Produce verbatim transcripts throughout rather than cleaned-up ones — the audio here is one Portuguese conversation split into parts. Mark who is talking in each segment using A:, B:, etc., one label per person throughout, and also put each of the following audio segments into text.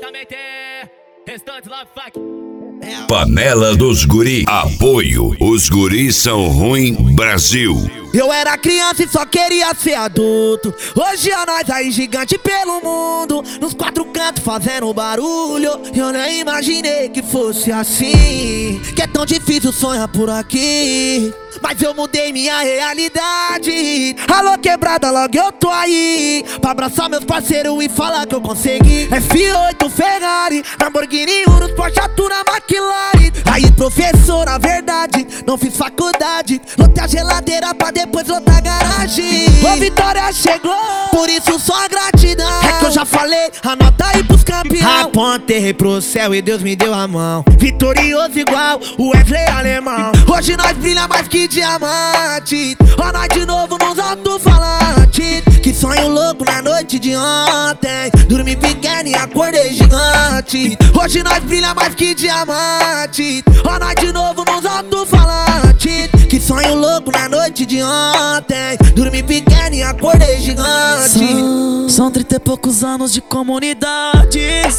A: também tem restante love fuck.
B: Panela dos Guri. Apoio. Os guris são ruim Brasil.
C: Eu era criança e só queria ser adulto. Hoje é nós aí gigante pelo mundo, nos quatro cantos fazendo barulho. Eu nem imaginei que fosse assim, que é tão difícil sonhar por aqui. Mas eu mudei minha realidade. Alô quebrada, logo eu tô aí pra abraçar meus parceiros e falar que eu consegui. F oito Ferrari, Lamborghini, Urus, Porsche, Tuna, McLaren. Aí professor, na verdade, não fiz faculdade. Lotei a geladeira pra depois lotar a garagem. Ô vitória chegou, por isso só gratidão. É que eu já falei, anota aí pros campeão. Apontei pro céu e Deus me deu a mão. Vitorioso igual o Wesley alemão. Hoje nós brilha mais que diamante. Ó nós de novo nos alto-falantes. Que sonho louco na noite de ontem. Dormi pequeno e acordei gigante. Hoje nós brilha mais que diamante. Ó nós de novo nos alto-falantes. Que sonho louco na noite de ontem. Dormi pequeno e acordei gigante.
D: São, são trinta e poucos anos de comunidade.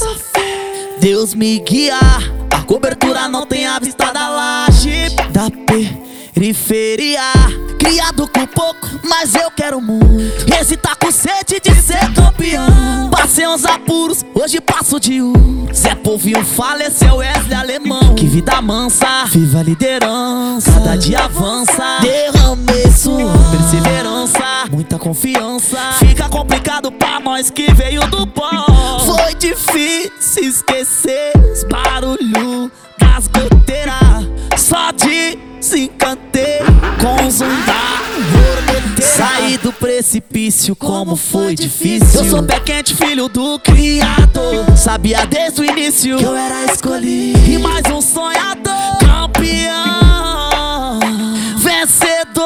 D: Deus me guia. A cobertura não tem a vista da laje da periferia. Criado com pouco, mas eu quero muito. Esse tá com sede de ser campeão. Passei uns apuros, hoje passo de um. Zé Povinho faleceu, Wesley alemão. Que vida mansa, viva a liderança. Cada dia avança, derramei suor, perseverança, muita confiança. Fica complicado pra nós que veio do pó. Foi difícil esquecer os barulhos das goteiras. Só desencantei com zumba. Saí do precipício, como foi difícil. Eu sou pé quente, filho do Criador. Sabia desde o início que eu era escolhido. E mais um sonhador, campeão, vencedor.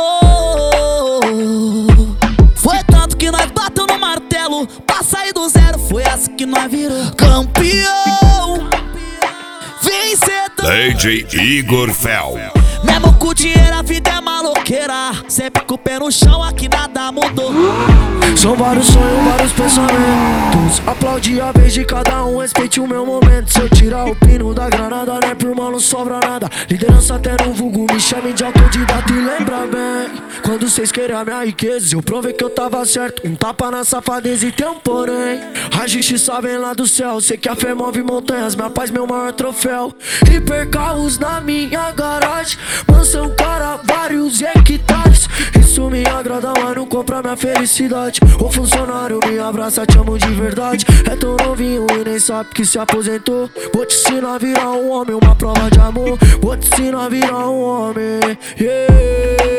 D: Foi tanto que nós bateu no martelo pra sair do zero. Foi assim que nós virou campeão, vencedor.
B: D J Igor Fel.
D: Mesmo com dinheiro a vida é maloqueira. Sempre com o pé no chão, aqui nada mudou.
C: São vários sonhos, vários pensamentos. Aplaudi a vez de cada um, respeite o meu momento. Se eu tirar o pino da granada, né, por mal não sobra nada. Liderança até no vulgo, me chame de autodidata. E lembra bem, quando vocês queriam a minha riqueza, eu provei que eu tava certo. Um tapa na safadeza e tem um porém. A justiça vem lá do céu, sei que a fé move montanhas. Minha paz, meu maior troféu. Hipercarros na minha garagem, mansão para vários hectares. Isso me agrada, mas não compra minha felicidade. O funcionário me abraça, te amo de verdade. É tão novinho e nem sabe que se aposentou. Vou te ensinar a virar um homem, uma prova de amor. Vou te ensinar a virar um homem, yeah.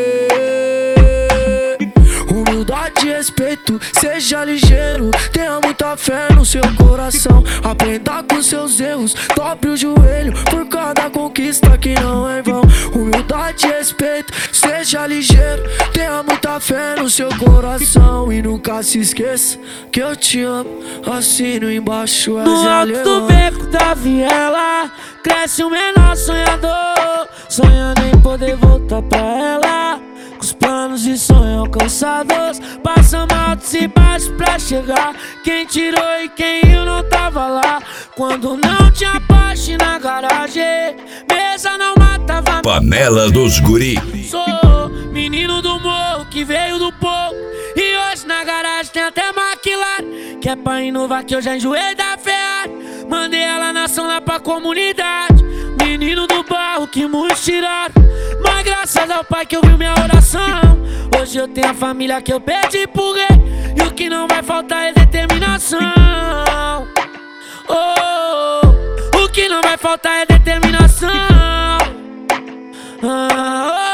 C: Humildade e respeito, seja ligeiro. Tenha muita fé no seu coração. Aprenda com seus erros, dobre o joelho por cada conquista que não é em vão. Humildade e respeito, seja ligeiro. Tenha muita fé no seu coração. E nunca se esqueça que eu te amo. Assino embaixo, és
E: no alto do beco da viela cresce um menor sonhador, sonhando em poder voltar pra ela. Com os planos e sonhos alcançados, passamos altos e baixos pra chegar. Quem tirou e quem eu não tava lá. Quando não tinha Porsche na garagem, mesa não matava.
B: Panela dos Guri.
E: Sou menino do morro que veio do povo, e hoje na garagem tem até McLaren. Que é pra inovar que eu já enjoei da Ferrari. Mandei ela na ação lá pra comunidade. Menino do barro que muitos tiraram, mas graças ao pai que ouviu minha oração. Hoje eu tenho a família que eu perdi por rei. E o que não vai faltar é determinação. Oh, o que não vai faltar é determinação. Ah,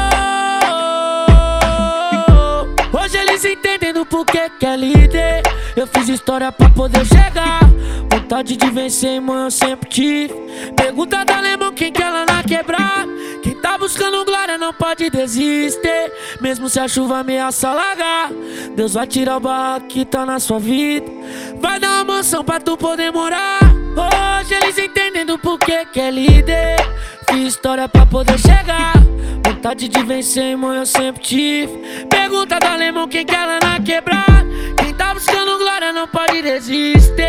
E: oh, oh, oh. Hoje eles entendem do porquê que é líder. Eu fiz história pra poder chegar. Vontade de vencer, mãe, eu sempre tive. Pergunta da Alemão quem quer lá na quebrada. Quem tá buscando glória não pode desistir, mesmo se a chuva ameaça alagar. Deus vai tirar o barraco que tá na sua vida, vai dar uma mansão pra tu poder morar. Hoje eles entendem do porquê que é líder. Fiz história pra poder chegar. Vontade de vencer, irmão, eu sempre tive. Pergunta do Alemão quem quer lá na quebrada. Quem tá buscando glória não pode desistir,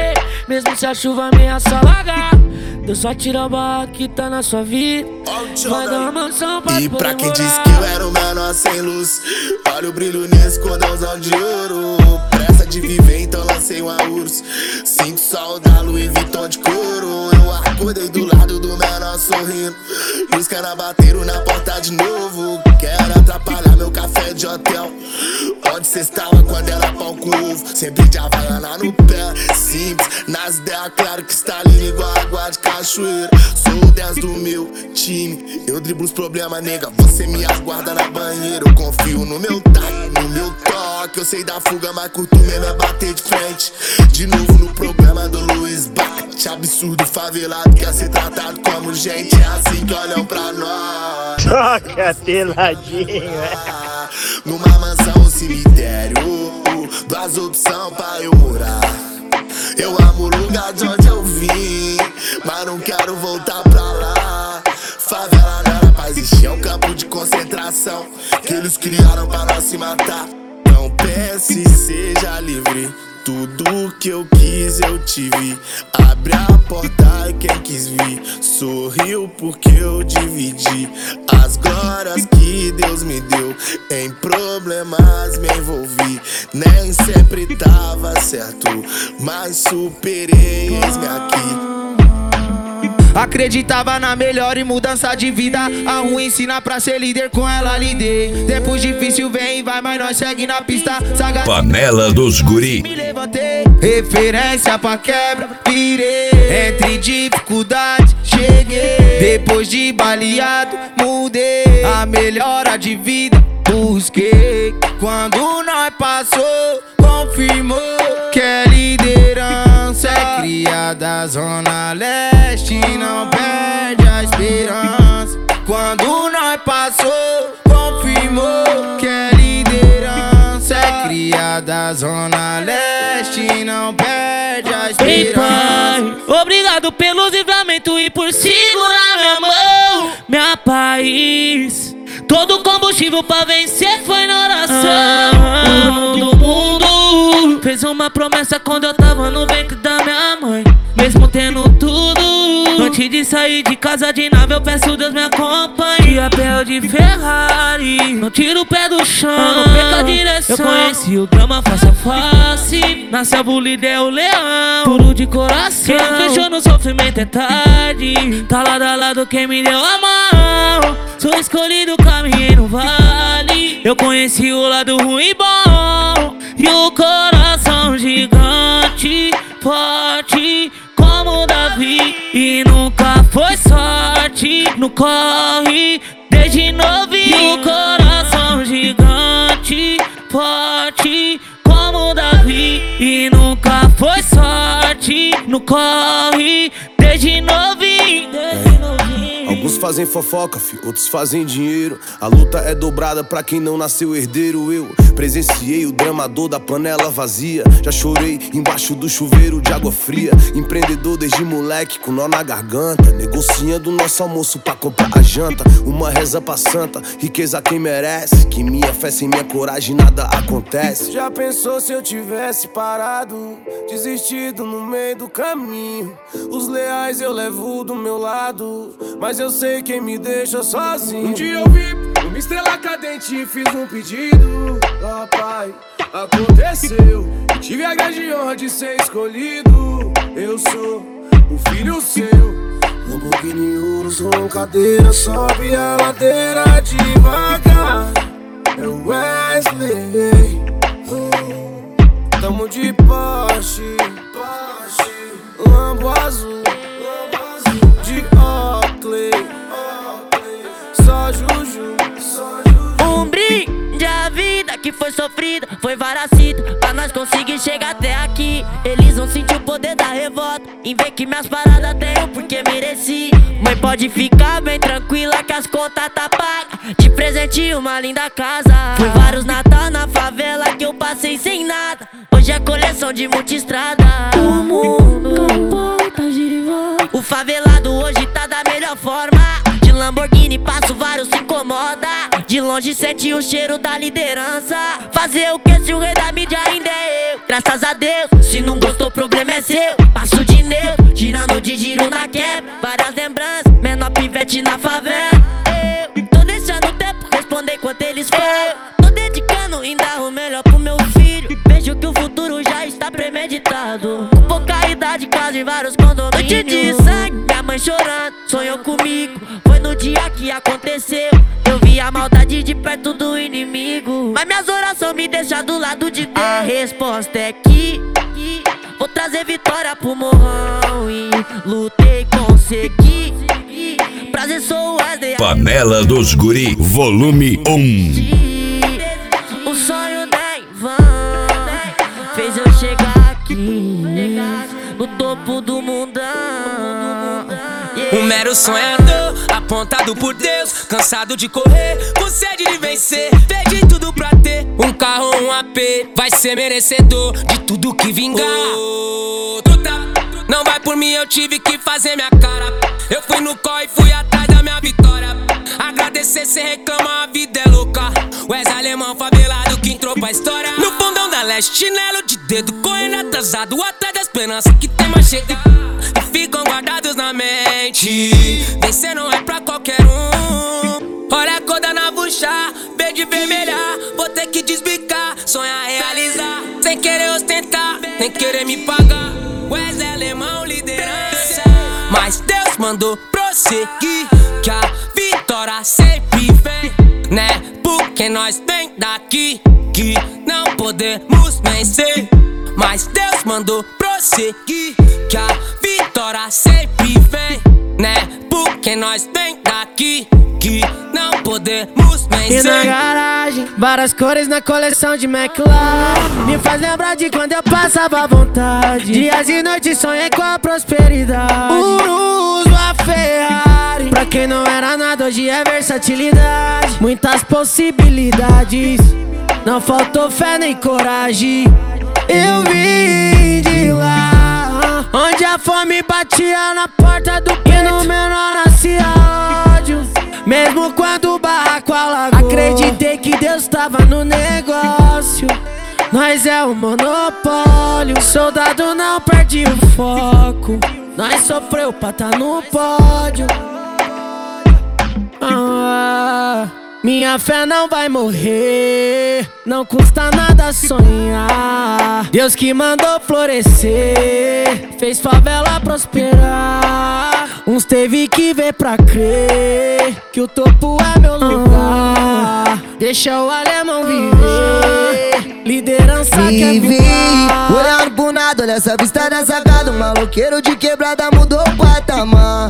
E: mesmo se a chuva ameaça alagar. Deus só tira a barra que tá na sua vida. Vai dar uma mansão pra
F: E pra quem
E: morar.
F: disse que eu era o menor sem luz, olha o brilho nesse cordãozão de ouro. Pressa de viver, então lancei uma urso. Cinco sol da Louis Vuitton de couro. Eu acordei do lado do menor sorrindo, e os caras bateram na porta de novo. Quero atrapalhar meu café de hotel. Onde cê estava quando era pão com ovo? Sempre de Havaiana no pé, simples, nas ideias, claro que está lindo igual água de cachoeira. Sou o dez do meu time, eu driblo os problemas, nega, você me aguarda na banheira. Eu confio no meu taco, no meu toque. Eu sei da fuga, mas curto mesmo é bater de frente. De novo no programa do Luiz Bate. Absurdo, favelado, quer ser tratado como gente. É assim que olham pra nós.
G: Toca, peladinho.
F: Numa mansão, um cemitério, duas opções pra eu morar. Eu amo o lugar de onde eu vim, mas não quero voltar pra lá. Favela não era pra existir, é um campo de concentração que eles criaram pra nós se matar. Não pense e seja livre, tudo que eu quis eu tive. Abre a porta e quem quis vir sorriu porque eu dividi as glórias que Deus me deu. Em problemas me envolvi, nem sempre tava certo, mas superei, eis-me aqui.
C: Acreditava na melhor e mudança de vida. A ruim ensina pra ser líder, com ela lidei. Tempos difícil vem e vai, mas nós segue na pista. Saga
B: Panela dos Guri.
C: me levantei, referência pra quebra, virei. Entre dificuldades, cheguei. Depois de baleado, mudei. A melhora de vida, busquei. Quando nós passou, confirmou que é liderança. É criada Zona Leste, não perde a esperança. Quando nós passou, confirmou que é liderança. É criada Zona Leste, não perde a
E: Ei,
C: esperança.
E: pai, obrigado pelos livramentos e por segurar minha mão. Minha paz, todo combustível pra vencer foi na oração. Todo mundo fez uma promessa quando eu tava no ventre da minha mãe. Mesmo tendo tudo, antes de sair de casa de nave eu peço Deus me acompanhe. De a pé ou de Ferrari, não tiro o pé do chão, não perca a direção. Eu conheci o drama face a face, na selva o líder é o leão, puro de coração. Quem fechou no sofrimento é tarde, tá lado a lado quem me deu a mão. Sou escolhido, caminhei no vale, eu conheci o lado ruim e bom. E o coração gigante, forte como Davi, e nunca foi sorte no corre, desde novinho. E o coração gigante, forte como Davi, e nunca foi sorte no corre, desde novinho, desde novinho.
H: Alguns fazem fofoca, fi, outros fazem dinheiro. A luta é dobrada pra quem não nasceu herdeiro. Eu presenciei o dramador da panela vazia. Já chorei embaixo do chuveiro de água fria. Empreendedor desde moleque com nó na garganta, negociando nosso almoço pra comprar a janta. Uma reza pra santa, riqueza quem merece. Que minha fé sem minha coragem nada acontece. Já pensou se eu tivesse parado, desistido no meio do caminho? Os leais eu levo do meu lado, mas eu sei quem me deixa sozinho. Um dia eu vi uma estrela cadente e fiz um pedido. Ah, pai, aconteceu. Tive a grande honra de ser escolhido. Eu sou um filho seu. Lamborghini Urus com cadeira, sobe a ladeira devagar. É o Wesley. Oh, tamo de Porsche, Porsche, Lambo azul, de Oakley, só Juju, só Juju.
E: Um brinde à vida que foi sofrida, foi varacida, pra nós conseguir chegar até aqui. Eles vão sentir o poder da revolta, em ver que minhas paradas tenho porque mereci. Mãe, pode ficar bem tranquila que as contas tá pagas. De presente uma linda casa. Foi vários Natal na favela que eu passei sem nada. Hoje é coleção de multistrada. O mundo capota, gira e volta. O favelado hoje tá da melhor forma. De Lamborghini passo vários se incomoda. De longe sente o cheiro da liderança. Fazer o que se o rei da mídia ainda é eu? Graças a Deus, se não gostou, o problema é seu. Passo de neutro, girando de giro na quebra. Várias lembranças, menor pivete na favela. Eu tô deixando o tempo responder enquanto eles falam. Tô dedicando ainda o melhor pro meu filho. Vejo que o futuro já está premeditado. Com pouca idade, quase vários condomínios. Noite de sangue, minha mãe chorando, sonhou comigo. Foi no dia que aconteceu. Eu vi a maldade de perto do inimigo. Mas minhas orações me deixam do lado de Deus. A resposta é que, que vou trazer vitória pro morrão. E lutei, consegui. Prazer, sou o Wesley.
B: Panela dos Guri, volume um.
E: O sonho da Ivan fez eu chegar aqui, no topo do mundão.
I: Um mero sonhador, apontado por Deus, cansado de correr, com sede de vencer. Perdi tudo pra ter um carro, um A P. Vai ser merecedor de tudo que vingar. Oh, não vai por mim, eu tive que fazer minha cara. Eu fui no corre e fui atrás da minha vitória. Agradecer, cê reclama, a vida é louca. Wesley alemão favelado que entrou pra história. No fundão da leste, chinelo de dedo, correndo atrasado, atrás da esperança que tem mais chega. E ficam guardados na mente. Vencer não é pra qualquer um. Olha a cor da navuxa, verde vermelha. Vou ter que desbicar, sonhar, realizar. Sem querer ostentar, nem querer me pagar. Wesley alemão, liderança. Mas Deus mandou prosseguir, que a vitória sempre vem, né? Porque nós vem daqui, que não podemos vencer. Mas Deus mandou prosseguir, que a vitória sempre vem, né? Porque nós vem daqui, que não podemos vencer.
E: E na garagem, várias cores na coleção de McLaren. Me faz lembrar de quando eu passava vontade. Dias e noites sonhei com a prosperidade. Urus, a Ferrari. Pra quem não era nada, hoje é versatilidade. Muitas possibilidades, não faltou fé nem coragem. Eu vim de lá, onde a fome batia na porta do peito. No menor nascia ódio, mesmo quando o barraco alagou. Acreditei que Deus tava no negócio. Nós é o monopólio. Soldado não perde o foco. Nós sofreu pra tá no pódio. Ah, minha fé não vai morrer, não custa nada sonhar. Deus que mandou florescer, fez favela prosperar. Uns teve que ver pra crer que o topo é meu lugar. Deixa o alemão viver, liderança que é voar.
C: Olhando pro nada, olha essa vista da sacada. Um maloqueiro de quebrada mudou o patamar.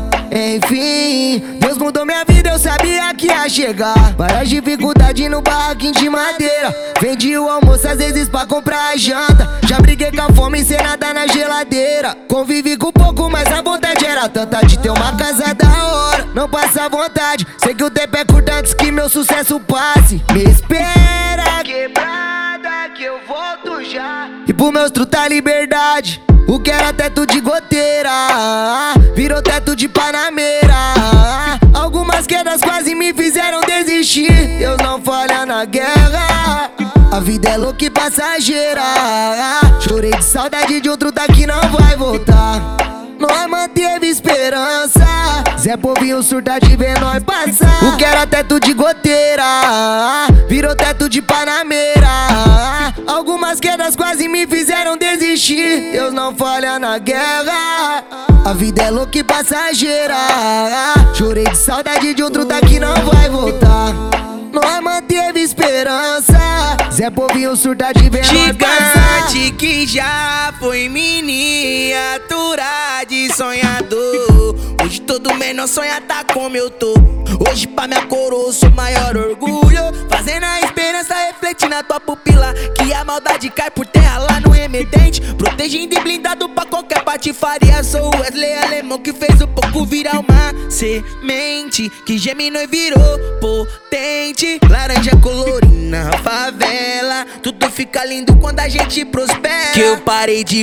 C: Enfim, Deus mudou minha vida, eu sabia que ia chegar. Várias dificuldades no barraquinho de madeira. Vendi o almoço às vezes pra comprar a janta. Já briguei com a fome sem nada na geladeira. Convivi com pouco, mas a vontade era tanta de ter uma casa da hora. Não passa vontade, sei que o tempo é curto antes que meu sucesso passe. Me espera, quebrada, que eu volto já. E pro meus truta liberdade, o que era teto de goteira virou teto de panameira. Algumas quedas quase me fizeram desistir. Deus não falha na guerra, a vida é louca e passageira. Chorei de saudade de outro daqui não vai voltar. Nós manteve esperança, Zé Povinho surta de ver nós passar. O que era teto de goteira virou teto de panameira. Algumas quedas quase me fizeram desistir. Deus não falha na guerra, a vida é louca e passageira. Chorei de saudade de outro daqui não vai voltar. Nós manteve esperança, Zé Povinho surta de ver nós passar.
J: Gigante que já foi miniatura de sonhador. Hoje todo menor sonha tá como eu tô. Hoje pra minha coroa eu sou maior orgulho. Fazendo a esperança refletir na tua pupila, que a maldade cai por terra lá no emergente. Protegendo e blindado pra qualquer patifaria. Sou o Wesley alemão que fez o pouco virar uma semente que germinou e virou potente. Laranja colorida na favela, tudo fica lindo quando a gente prospera. Que eu parei de contar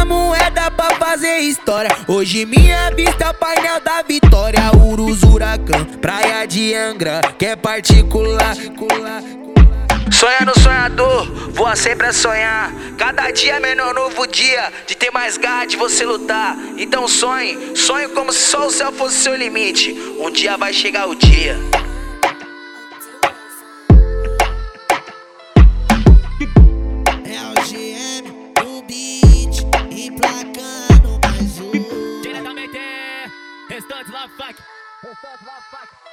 J: moeda pra fazer história. Hoje minha vista é o painel da vitória. Urus, Huracan, praia de Angra, que é particular. Sonha no sonhador, voa sempre a sonhar. Cada dia é menor novo dia, de ter mais garra de você lutar. Então sonhe, sonhe como se só o céu fosse seu limite. Um dia vai chegar o dia.
C: É o G M, o beat, emplacando mais um.
A: Diretamente, Restante Love Funk. Restante Love Funk.